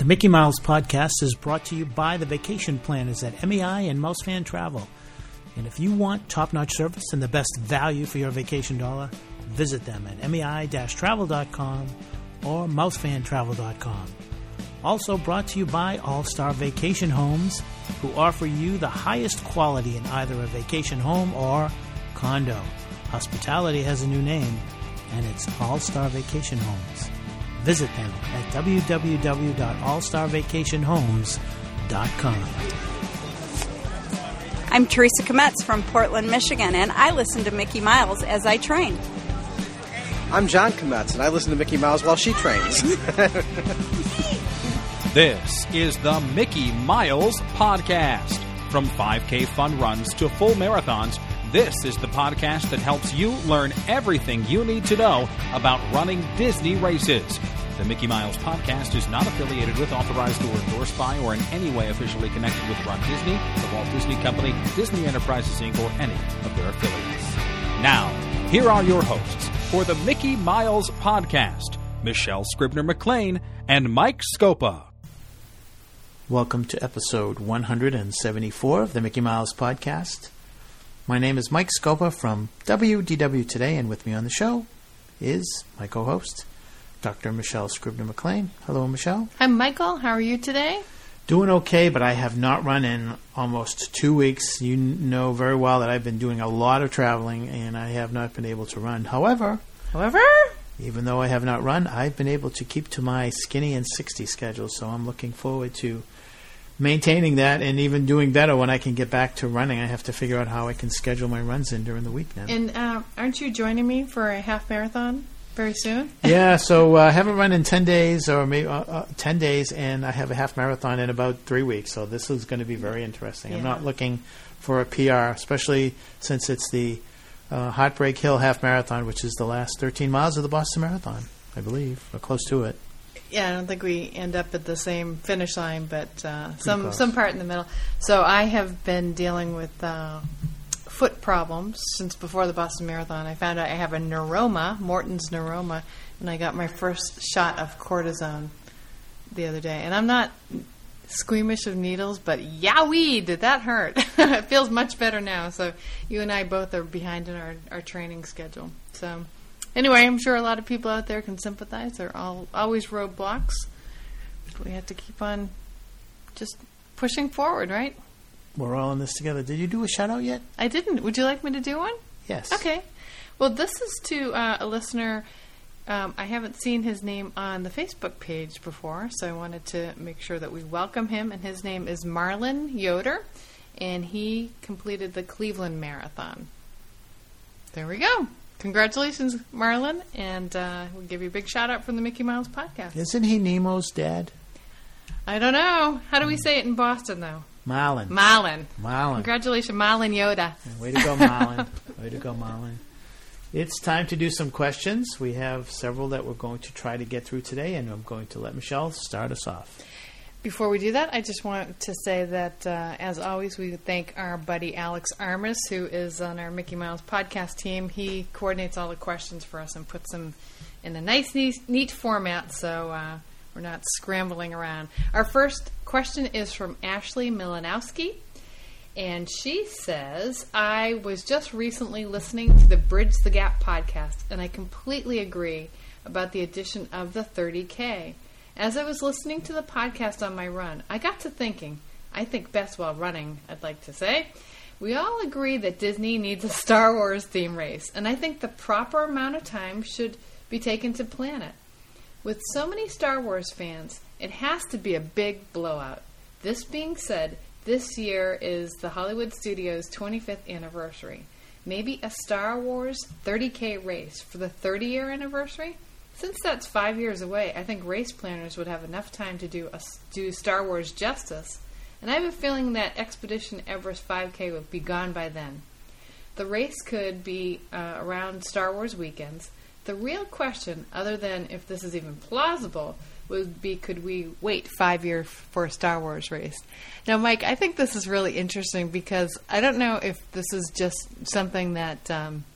Mickey Miles Podcast is brought to you by the vacation planners at MEI and Mousefan Travel. And if you want top-notch service and the best value for your vacation dollar, visit them at mei-travel.com or mousefantravel.com. Also brought to you by All-Star Vacation Homes, who offer you the highest quality in either a vacation home or condo. Hospitality has a new name, and it's All-Star Vacation Homes. Visit them at www.allstarvacationhomes.com. I'm Teresa Kometz from Portland, Michigan, and I listen to Mickey Miles as I train. I'm John Kometz, and I listen to Mickey Miles while she trains. This is the Mickey Miles Podcast. From 5K fun runs to full marathons, this is the podcast that helps you learn everything you need to know about running Disney races. The Mickey Miles Podcast is not affiliated with, authorized, or endorsed by, or in any way officially connected with Run Disney, the Walt Disney Company, Disney Enterprises, Inc., or any of their affiliates. Now, here are your hosts for the Mickey Miles Podcast, Michelle Scribner-McLean and Mike Scopa. Welcome to episode 174 of the Mickey Miles Podcast. My name is Mike Scopa from WDW Today, and with me on the show is my co-host, Dr. Michelle Scribner-McLean. Hello, Michelle. Hi, Michael. How are you today? Doing okay, but I have not run in almost 2 weeks. You know very well that I've been doing a lot of traveling, and I have not been able to run. However, even though I have not run, I've been able to keep to my skinny and 60 schedule, so I'm looking forward to maintaining that and even doing better when I can get back to running. I have to figure out how I can schedule my runs in during the week now. And aren't you joining me for a half marathon very soon? Yeah, so I haven't run in 10 days, or maybe 10 days, and I have a half marathon in about 3 weeks, so this is going to be very interesting. Yeah. I'm not looking for a PR, especially since it's the Heartbreak Hill Half Marathon, which is the last 13 miles of the Boston Marathon, I believe, or close to it. Yeah, I don't think we end up at the same finish line, but some part in the middle. So I have been dealing with foot problems since before the Boston Marathon. I found out I have a neuroma, Morton's neuroma, and I got my first shot of cortisone the other day. And I'm not squeamish of needles, but yowee, did that hurt. It feels much better now. So you and I both are behind in our training schedule. So anyway, I'm sure a lot of people out there can sympathize. There are always roadblocks. We have to keep on just pushing forward, right? We're all in this together. Did you do a shout-out yet? I didn't. Would you like me to do one? Yes. Okay. Well, this is to a listener. I haven't seen his name on the Facebook page before, so I wanted to make sure that we welcome him. And his name is Marlon Yoder, and he completed the Cleveland Marathon. There we go. Congratulations, Marlon, and we'll give you a big shout-out from the Mickey Miles Podcast. Isn't he Nemo's dad? I don't know. How do we say it in Boston, though? Marlon. Congratulations, Marlon Yoda. Way to go, Marlon. Way to go, Marlon. It's time to do some questions. We have several that we're going to try to get through today, and I'm going to let Michelle start us off. Before we do that, I just want to say that, as always, we thank our buddy Alex Armas, who is on our Mickey Miles Podcast team. He coordinates all the questions for us and puts them in a nice, neat format, so we're not scrambling around. Our first question is from Ashley Milanowski, and she says, I was just recently listening to the Bridge the Gap podcast, and I completely agree about the addition of the 30K. As I was listening to the podcast on my run, I got to thinking, I think best while running, I'd like to say, we all agree that Disney needs a Star Wars theme race, and I think the proper amount of time should be taken to plan it. With so many Star Wars fans, it has to be a big blowout. This being said, this year is the Hollywood Studios' 25th anniversary. Maybe a Star Wars 30K race for the 30-year anniversary? Since that's 5 years away, I think race planners would have enough time to do Star Wars justice, and I have a feeling that Expedition Everest 5K would be gone by then. The race could be around Star Wars weekends. The real question, other than if this is even plausible, would be, could we wait 5 years for a Star Wars race? Now, Mike, I think this is really interesting because I don't know if this is just something that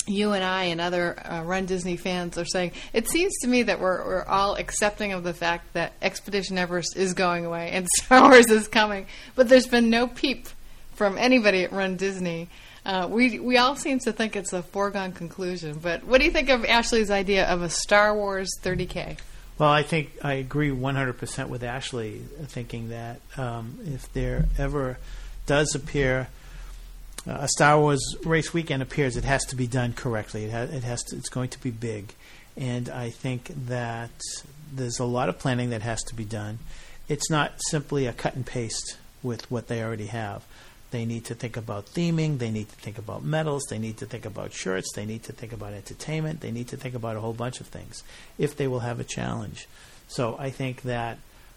you and I and other Run Disney fans are saying, it seems to me that we're all accepting of the fact that Expedition Everest is going away and Star Wars is coming, but there's been no peep from anybody at Run Disney. We all seem to think it's a foregone conclusion. But what do you think of Ashley's idea of a Star Wars 30K? Well, I think I agree 100% with Ashley, thinking that if there ever does appear a Star Wars race weekend appears, it has to be done correctly. It's going to be big, and I think that there's a lot of planning that has to be done. It's not simply a cut and paste with what they already have. They need to think about theming. They need to think about medals. They need to think about shirts. They need to think about entertainment. They need to think about a whole bunch of things if they will have a challenge. So I think that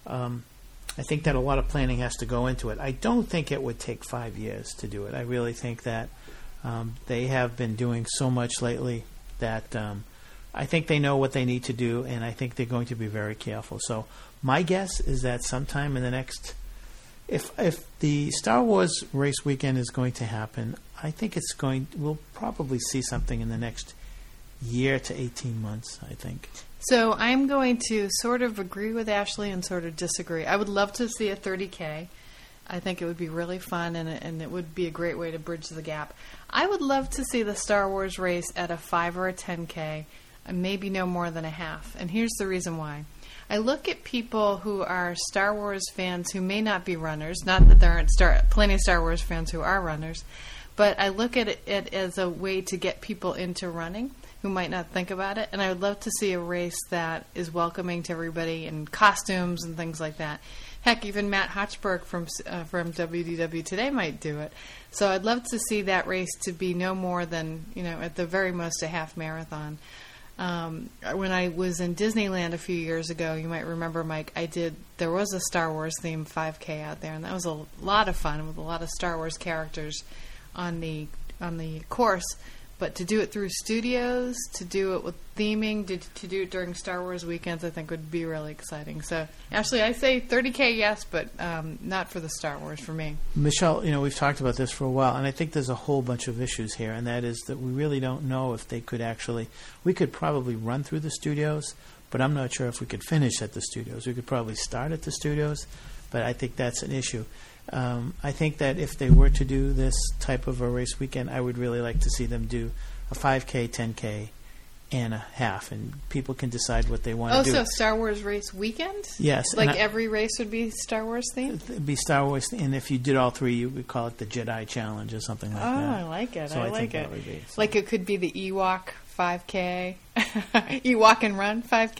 a lot of planning has to go into it. I don't think it would take 5 years to do it. I really think that they have been doing so much lately that I think they know what they need to do, and I think they're going to be very careful. So my guess is that sometime in the next, if the Star Wars race weekend is going to happen, I think we'll probably see something in the next year to 18 months, I think. So I'm going to sort of agree with Ashley and sort of disagree. I would love to see a 30K. I think it would be really fun, and it would be a great way to bridge the gap. I would love to see the Star Wars race at a 5 or a 10K, and maybe no more than a half. And here's the reason why. I look at people who are Star Wars fans who may not be runners, not that there aren't plenty of Star Wars fans who are runners, but I look at it as a way to get people into running who might not think about it, and I would love to see a race that is welcoming to everybody in costumes and things like that. Heck, even Matt Hochberg from WDW Today might do it. So I'd love to see that race to be no more than, at the very most, a half marathon. When I was in Disneyland a few years ago, you might remember, Mike, there was a Star Wars themed 5K out there, and that was a lot of fun with a lot of Star Wars characters on the course. But to do it through studios, to do it with theming, to do it during Star Wars weekends, I think would be really exciting. So, Ashley, I say 30K, yes, but not for the Star Wars for me. Michelle, we've talked about this for a while, and I think there's a whole bunch of issues here, and that is that we really don't know if they could we could probably run through the studios, but I'm not sure if we could finish at the studios. We could probably start at the studios, but I think that's an issue. I think that if they were to do this type of a race weekend, I would really like to see them do a 5K, 10K, and a half, and people can decide what they want to do. Oh, so Star Wars race weekend? Yes. Like every race would be Star Wars themed? It'd be Star Wars, and if you did all three, you would call it the Jedi Challenge or something like that. Oh, I like it. So I like think it. That would be, so. Like it could be the Ewok 5K, Ewok and Run 5K?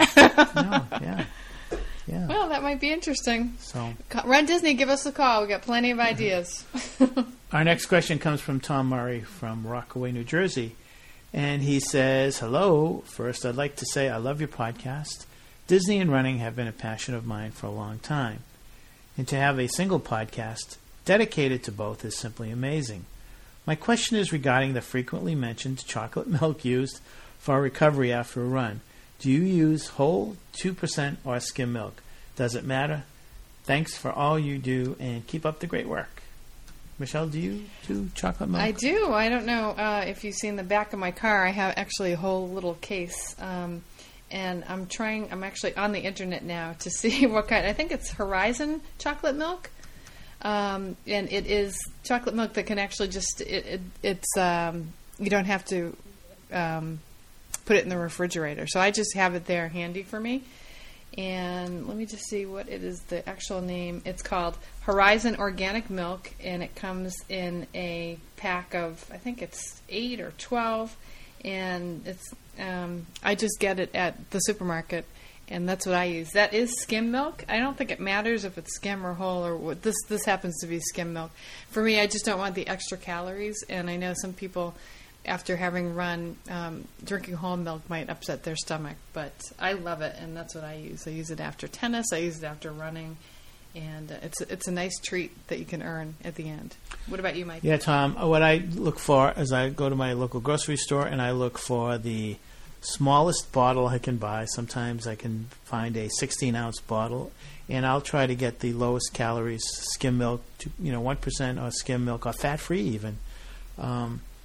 Yeah. Well, that might be interesting. So, Run Disney, give us a call. We've got plenty of ideas. Our next question comes from Tom Murray from Rockaway, New Jersey. And he says, hello. First, I'd like to say I love your podcast. Disney and running have been a passion of mine for a long time. And to have a single podcast dedicated to both is simply amazing. My question is regarding the frequently mentioned chocolate milk used for recovery after a run. Do you use whole, 2%, or skim milk? Does it matter? Thanks for all you do, and keep up the great work. Michelle, do you do chocolate milk? I do. I don't know if you've seen the back of my car. I have actually a whole little case, and I'm actually on the internet now to see what kind. I think it's Horizon chocolate milk, and it is chocolate milk that can actually just it's you don't have to put it in the refrigerator. So I just have it there handy for me. And let me just see what it is, the actual name. It's called Horizon Organic Milk, and it comes in a pack of, I think it's 8 or 12, and it's I just get it at the supermarket, and that's what I use. That is skim milk. I don't think it matters if it's skim or whole or what. This happens to be skim milk. For me, I just don't want the extra calories, and I know some people, after having run, drinking whole milk might upset their stomach, but I love it, and that's what I use. I use it after tennis, I use it after running, and it's a nice treat that you can earn at the end. What about you, Mike? Yeah, Tom, what I look for is I go to my local grocery store, and I look for the smallest bottle I can buy. Sometimes I can find a 16-ounce bottle, and I'll try to get the lowest calories skim milk, 1% or skim milk, or fat-free even.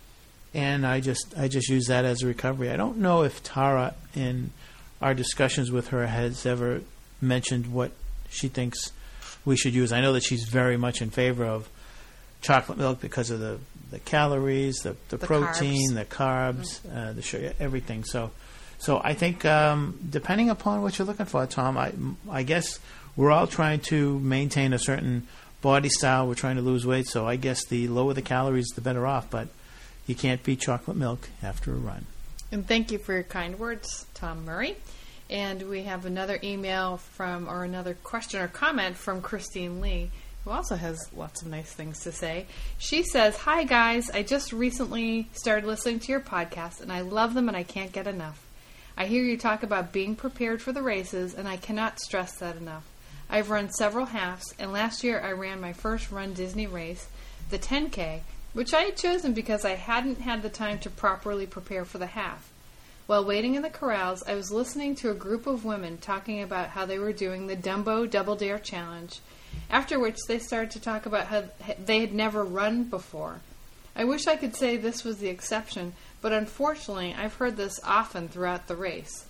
and I just use that as a recovery. I don't know if Tara, in our discussions with her, has ever mentioned what she thinks we should use. I know that she's very much in favor of chocolate milk because of the calories, the protein, the carbs, the sugar, everything. So I think depending upon what you're looking for, Tom, I guess we're all trying to maintain a certain body style. We're trying to lose weight, so I guess the lower the calories, the better off. But you can't beat chocolate milk after a run. And thank you for your kind words, Tom Murray. And we have another email or another question or comment from Christine Lee, who also has lots of nice things to say. She says, "Hi guys, I just recently started listening to your podcast, and I love them and I can't get enough. I hear you talk about being prepared for the races, and I cannot stress that enough. I've run several halves, and last year I ran my first Run Disney race, the 10K, which I had chosen because I hadn't had the time to properly prepare for the half. While waiting in the corrals, I was listening to a group of women talking about how they were doing the Dumbo Double Dare Challenge, after which they started to talk about how they had never run before. I wish I could say this was the exception, but unfortunately I've heard this often throughout the race.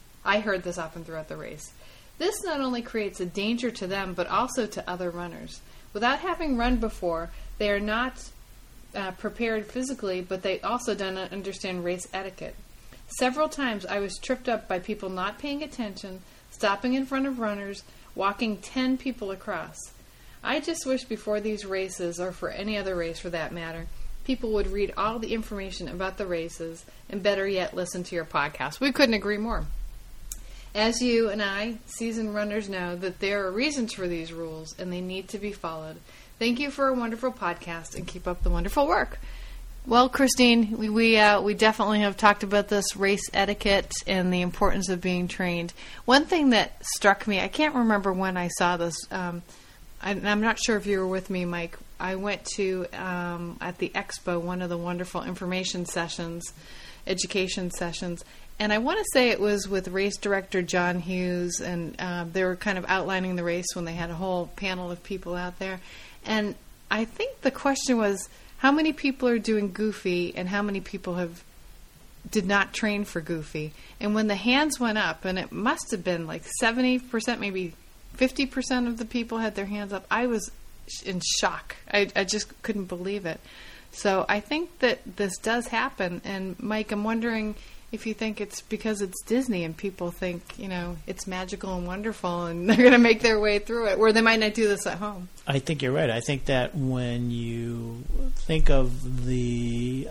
This not only creates a danger to them, but also to other runners. Without having run before, they are not prepared physically, but they also don't understand race etiquette. Several times I was tripped up by people not paying attention, stopping in front of runners, walking 10 people across. I just wish before these races, or for any other race for that matter, people would read all the information about the races, and better yet, listen to your podcast." We couldn't agree more. As you and I, seasoned runners, know that there are reasons for these rules, and they need to be followed. Thank you for a wonderful podcast, and keep up the wonderful work. Well, Christine, we definitely have talked about this race etiquette and the importance of being trained. One thing that struck me, I can't remember when I saw this, I'm not sure if you were with me, Mike. I went to, at the expo, one of the wonderful information sessions, education sessions, and I want to say it was with race director John Hughes, and they were kind of outlining the race when they had a whole panel of people out there. And I think the question was, how many people are doing Goofy and how many people did not train for Goofy? And when the hands went up, and it must have been like 70%, maybe 50% of the people had their hands up, I was in shock. I just couldn't believe it. So I think that this does happen. And Mike, I'm wondering if you think it's because it's Disney and people think, it's magical and wonderful and they're going to make their way through it, where they might not do this at home. I think you're right. I think that when you think of the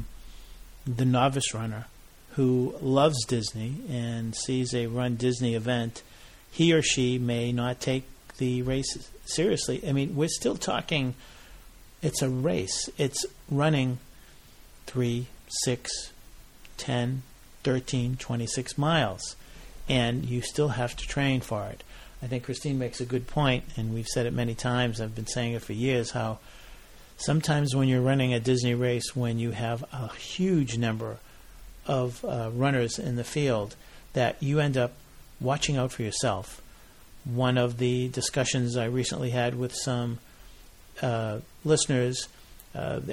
novice runner who loves Disney and sees a Run Disney event, he or she may not take the race seriously. I mean, we're still talking, it's a race. It's running 3, 6, 10, 13, 26 miles, and you still have to train for it. I think Christine makes a good point, and we've said it many times. I've been saying it for years, how sometimes when you're running a Disney race, when you have a huge number of runners in the field, that you end up watching out for yourself. One of the discussions I recently had with some listeners, I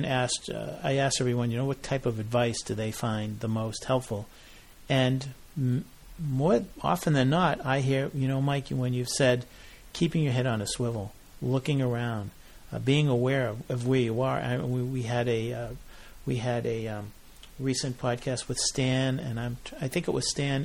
asked everyone, what type of advice do they find the most helpful? And more often than not, I hear, Mike, when you've said keeping your head on a swivel, looking around, being aware of where you are. We had a recent podcast with Stan, and I think it was Stan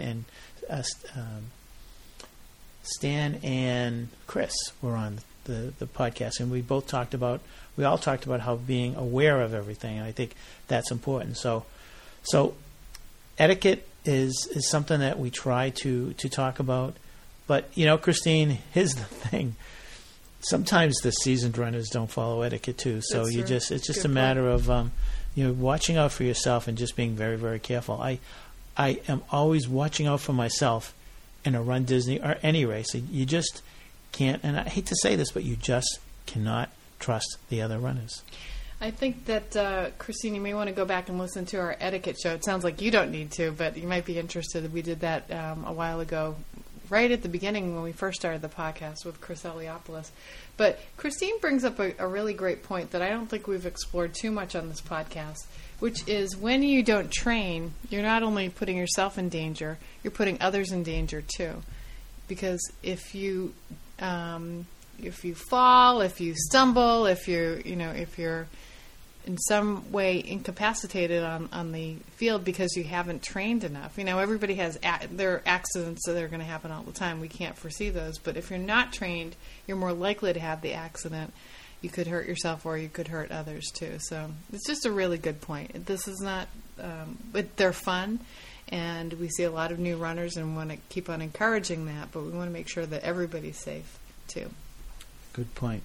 and Chris were on the podcast, and we all talked about how being aware of everything, and I think that's important. So etiquette is something that we try to talk about. But, Christine, here's the thing. Sometimes the seasoned runners don't follow etiquette too. So it's just a matter of watching out for yourself and just being very, very careful. I am always watching out for myself in a Run Disney or any race. You just can't, and I hate to say this, but you just cannot trust the other runners. I think that, Christine, you may want to go back and listen to our etiquette show. It sounds like you don't need to, but you might be interested. We did that a while ago right at the beginning when we first started the podcast with Chris Eliopoulos. But Christine brings up a really great point that I don't think we've explored too much on this podcast, which is when you don't train, you're not only putting yourself in danger, you're putting others in danger too. Because if you fall, if you stumble, if you're in some way incapacitated on the field because you haven't trained enough. Everybody has there are accidents that are going to happen all the time. We can't foresee those. But if you're not trained, you're more likely to have the accident. You could hurt yourself or you could hurt others too. So it's just a really good point. This is not, but they're fun. And we see a lot of new runners and want to keep on encouraging that. But we want to make sure that everybody's safe too. Good point.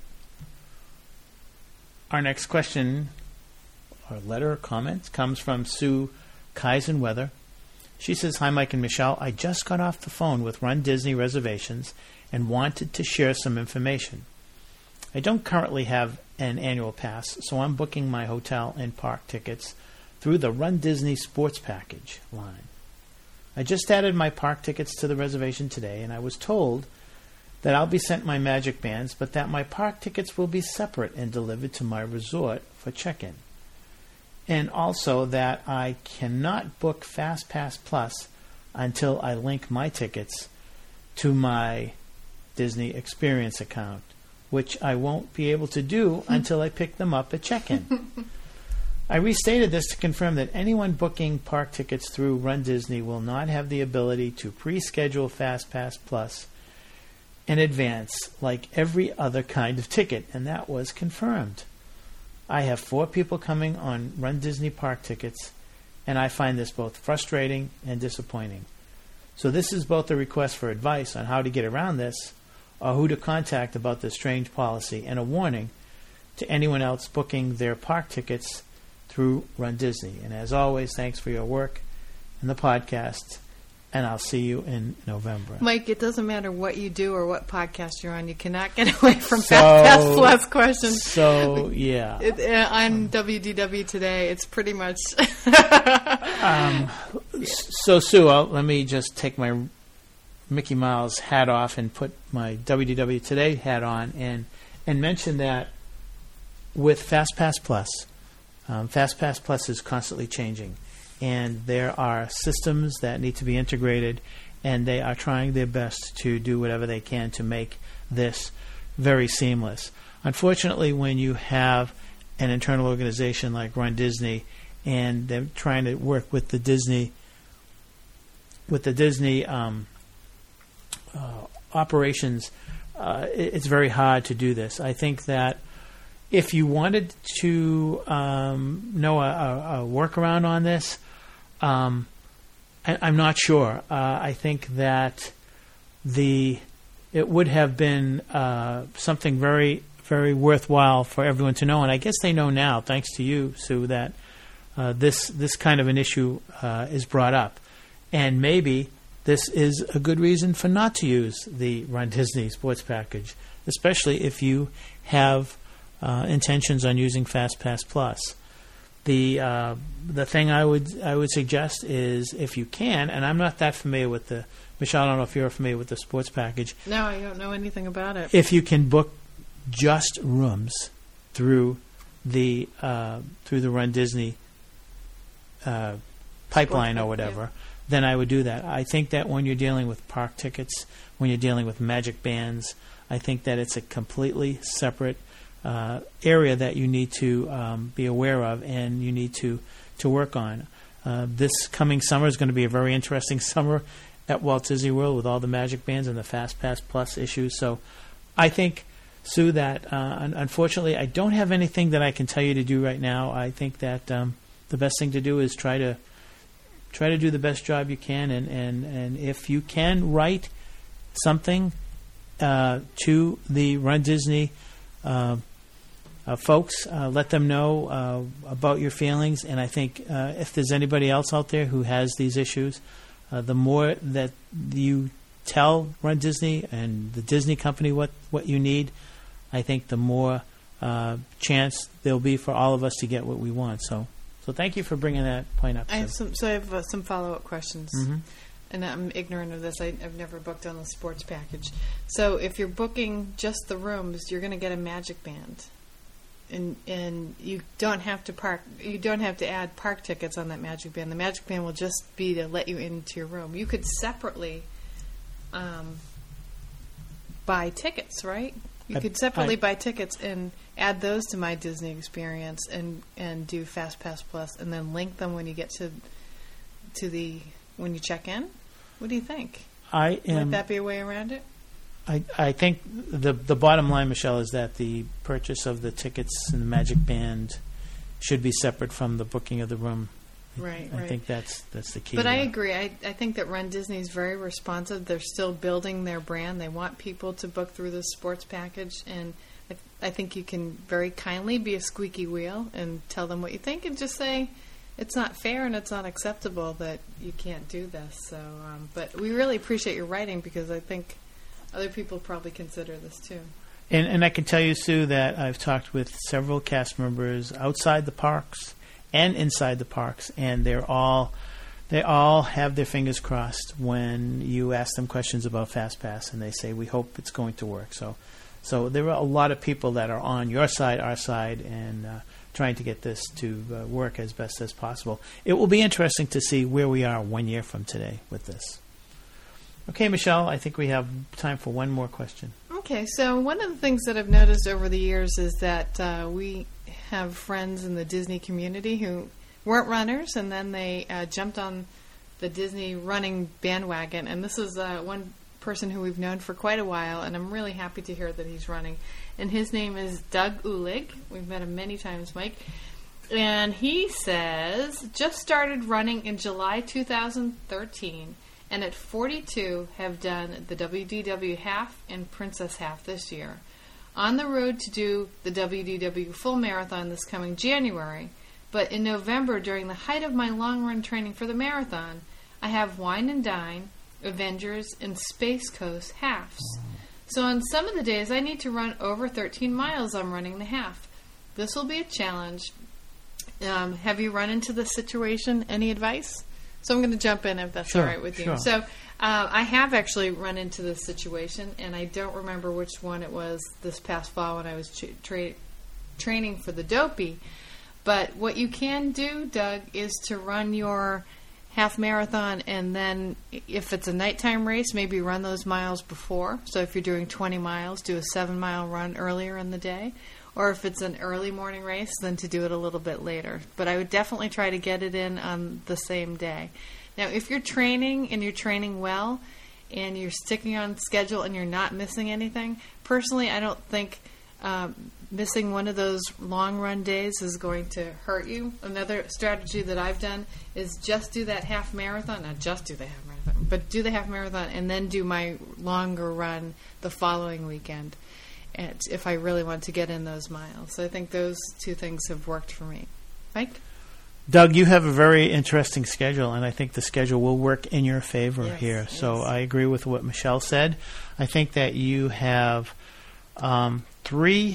Our next question, or letter or comment, comes from Sue Kaisenweather. She says, "Hi, Mike and Michelle. I just got off the phone with Run Disney Reservations and wanted to share some information. I don't currently have an annual pass, so I'm booking my hotel and park tickets through the Run Disney Sports Package line. I just added my park tickets to the reservation today, and I was told that I'll be sent my Magic Bands, but that my park tickets will be separate and delivered to my resort for check-in. And also that I cannot book FastPass Plus until I link my tickets to my Disney Experience account, which I won't be able to do until I pick them up at check-in. I restated this to confirm that anyone booking park tickets through Run Disney will not have the ability to pre-schedule FastPass Plus in advance like every other kind of ticket, and that was confirmed. I have 4 people coming on Run Disney park tickets, and I find this both frustrating and disappointing. So this is both a request for advice on how to get around this or who to contact about this strange policy, and a warning to anyone else booking their park tickets through Run Disney. And as always, thanks for your work in the podcast, and I'll see you in November." Mike, it doesn't matter what you do or what podcast you're on. You cannot get away from FastPass Plus questions. So, yeah. On WDW Today, it's pretty much... So, Sue, let me just take my Mickey Mouse hat off and put my WDW Today hat on and mention that with FastPass Plus, FastPass Plus is constantly changing. And there are systems that need to be integrated, and they are trying their best to do whatever they can to make this very seamless. Unfortunately, when you have an internal organization like Run Disney, and they're trying to work with the Disney operations, it's very hard to do this. I think that if you wanted to know a workaround on this, I'm not sure. I think that it would have been something very, very worthwhile for everyone to know, and I guess they know now, thanks to you, Sue, that this kind of an issue is brought up, and maybe this is a good reason for not to use the Run Disney Sports Package, especially if you have intentions on using FastPass Plus. The thing I would suggest is, if you can, and I'm not that familiar with the, Michelle, I don't know if you're familiar with the sports package. No, I don't know anything about it. If you can book just rooms through the Run Disney pipeline or whatever, then I would do that. I think that when you're dealing with park tickets, when you're dealing with Magic Bands, I think that it's a completely separate area that you need to be aware of and you need to work on. This coming summer is going to be a very interesting summer at Walt Disney World with all the Magic Bands and the FastPass Plus issues. So I think, Sue, that unfortunately I don't have anything that I can tell you to do right now. I think that the best thing to do is try to do the best job you can, and if you can write something to the Run Disney folks, let them know about your feelings. And I think if there's anybody else out there who has these issues, the more that you tell Run Disney and the Disney company what you need, I think the more chance there'll be for all of us to get what we want. So thank you for bringing that point up. I have some follow-up questions. Mm-hmm. and I'm ignorant of this. I've never booked on the sports package. So if you're booking just the rooms, you're going to get a Magic Band. And you don't have to park. You don't have to add park tickets on that Magic Band. The Magic Band will just be to let you into your room. You could separately buy tickets, right? You could separately buy tickets and add those to My Disney Experience and do FastPass Plus, and then link them when you get to when you check in. What do you think? Might that be a way around it? I think the bottom line, Michelle, is that the purchase of the tickets and the Magic Band should be separate from the booking of the room. Right. I think that's the key. But I agree. I think that Run Disney is very responsive. They're still building their brand. They want people to book through the sports package, and I think you can very kindly be a squeaky wheel and tell them what you think, and just say it's not fair and it's not acceptable that you can't do this. So, but we really appreciate your writing, because I think other people probably consider this too. And I can tell you, Sue, that I've talked with several cast members outside the parks and inside the parks, and they all have their fingers crossed when you ask them questions about FastPass, and they say, we hope it's going to work. So there are a lot of people that are on your side, our side, and trying to get this to work as best as possible. It will be interesting to see where we are 1 year from today with this. Okay, Michelle, I think we have time for one more question. Okay, so one of the things that I've noticed over the years is that we have friends in the Disney community who weren't runners, and then they jumped on the Disney running bandwagon. And this is one person who we've known for quite a while, and I'm really happy to hear that he's running. And his name is Doug Ulig. We've met him many times, Mike. And he says, just started running in July 2013, and at 42 have done the WDW half and Princess half this year. On the road to do the WDW full marathon this coming January, but in November, during the height of my long-run training for the marathon, I have Wine and Dine, Avengers, and Space Coast halves. So on some of the days I need to run over 13 miles, I'm running the half. This will be a challenge. Have you run into this situation? Any advice? So I'm going to jump in if that's all right with you. Sure. So I have actually run into this situation, and I don't remember which one it was this past fall when I was training for the Dopey. But what you can do, Doug, is to run your half marathon, and then if it's a nighttime race, maybe run those miles before. So if you're doing 20 miles, do a 7-mile run earlier in the day. Or if it's an early morning race, then to do it a little bit later. But I would definitely try to get it in on the same day. Now, if you're training and you're training well and you're sticking on schedule and you're not missing anything, personally, I don't think missing one of those long run days is going to hurt you. Another strategy that I've done is just do that half marathon. Not just do the half marathon, but do the half marathon and then do my longer run the following weekend, if I really want to get in those miles. So I think those two things have worked for me. Mike? Doug, you have a very interesting schedule, and I think the schedule will work in your favor here. So I agree with what Michelle said. I think that you have three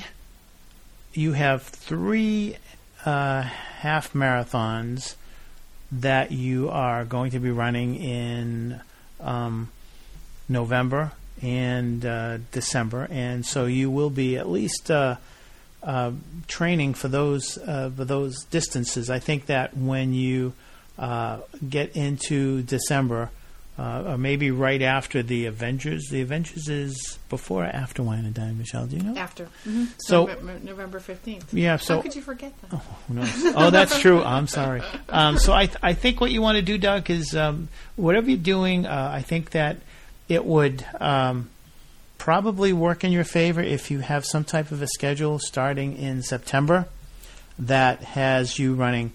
half marathons that you are going to be running in November and December, and so you will be at least training for those distances. I think that when you get into December, or maybe right after the Avengers is before or after Wine and Dine, Michelle? Do you know? After. Mm-hmm. So November 15th. Yeah. So how could you forget that? Oh, who knows? Oh, that's true. I'm sorry. So I think what you want to do, Doug, is whatever you're doing, I think that it would probably work in your favor if you have some type of a schedule starting in September that has you running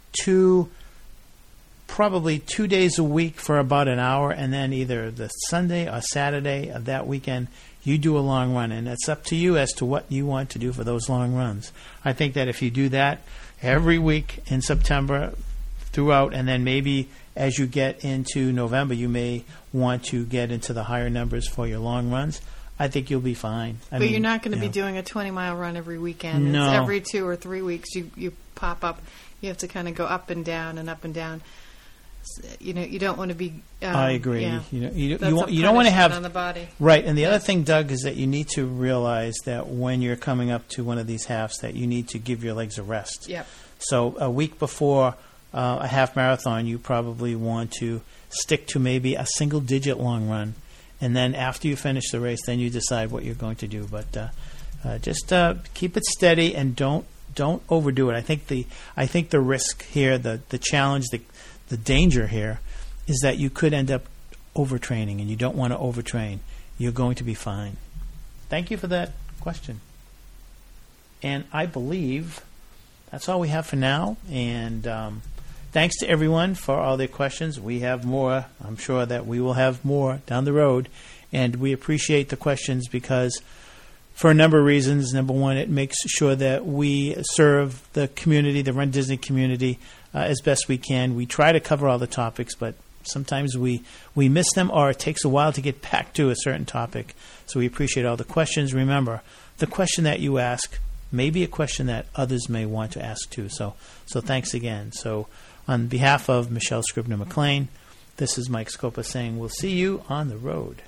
probably 2 days a week for about an hour, and then either the Sunday or Saturday of that weekend you do a long run, and it's up to you as to what you want to do for those long runs. I think that if you do that every week in September throughout, and then maybe as you get into November you may want to get into the higher numbers for your long runs, I think you'll be fine. I mean, you're not going to be doing a 20-mile run every weekend. No. It's every 2 or 3 weeks you pop up. You have to kind of go up and down and up and down. you don't want to be. I agree. Yeah. You That's don't want to have on the body. Right, and the other thing, Doug, is that you need to realize that when you're coming up to one of these halves, that you need to give your legs a rest. Yep. So a week before a half marathon, you probably want to stick to maybe a single-digit long run, and then after you finish the race, then you decide what you're going to do. But just keep it steady and don't overdo it. I think the risk here, the challenge, the danger here, is that you could end up overtraining, and you don't want to overtrain. You're going to be fine. Thank you for that question. And I believe that's all we have for now. And thanks to everyone for all their questions. We have more. I'm sure that we will have more down the road. And we appreciate the questions because for a number of reasons. Number one, it makes sure that we serve the community, the Run Disney community, as best we can. We try to cover all the topics, but sometimes we miss them, or it takes a while to get back to a certain topic. So we appreciate all the questions. Remember, the question that you ask may be a question that others may want to ask too. So thanks again. So on behalf of Michelle Scribner-McLean, this is Mike Scopa saying we'll see you on the road.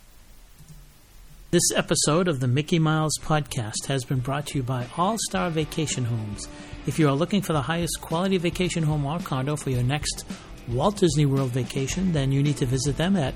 This episode of the Mickey Miles Podcast has been brought to you by All Star Vacation Homes. If you are looking for the highest quality vacation home or condo for your next Walt Disney World vacation, then you need to visit them at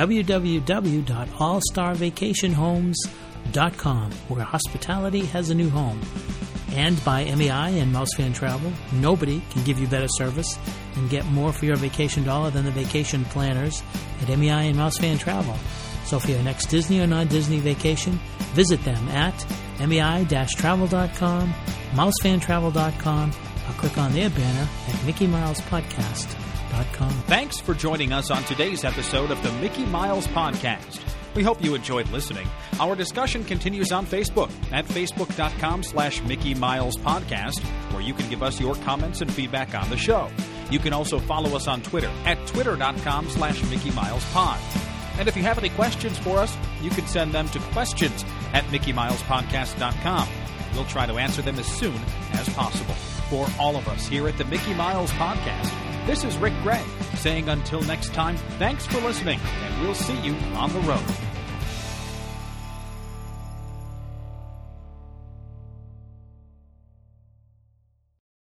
www.allstarvacationhomes.com, where hospitality has a new home. And by MEI and Mouse Fan Travel, nobody can give you better service and get more for your vacation dollar than the vacation planners at MEI and Mouse Fan Travel. So for your next Disney or non-Disney vacation, visit them at MEI-travel.com, mousefantravel.com, or click on their banner at MickeyMilesPodcast.com. Thanks for joining us on today's episode of the Mickey Miles Podcast. We hope you enjoyed listening. Our discussion continues on Facebook at facebook.com/Mickey Miles Podcast, where you can give us your comments and feedback on the show. You can also follow us on Twitter at twitter.com/Mickey Miles Pod. And if you have any questions for us, you can send them to questions@MickeyMilesPodcast.com. We'll try to answer them as soon as possible. For all of us here at the Mickey Miles Podcast, this is Rick Gray saying until next time, thanks for listening, and we'll see you on the road.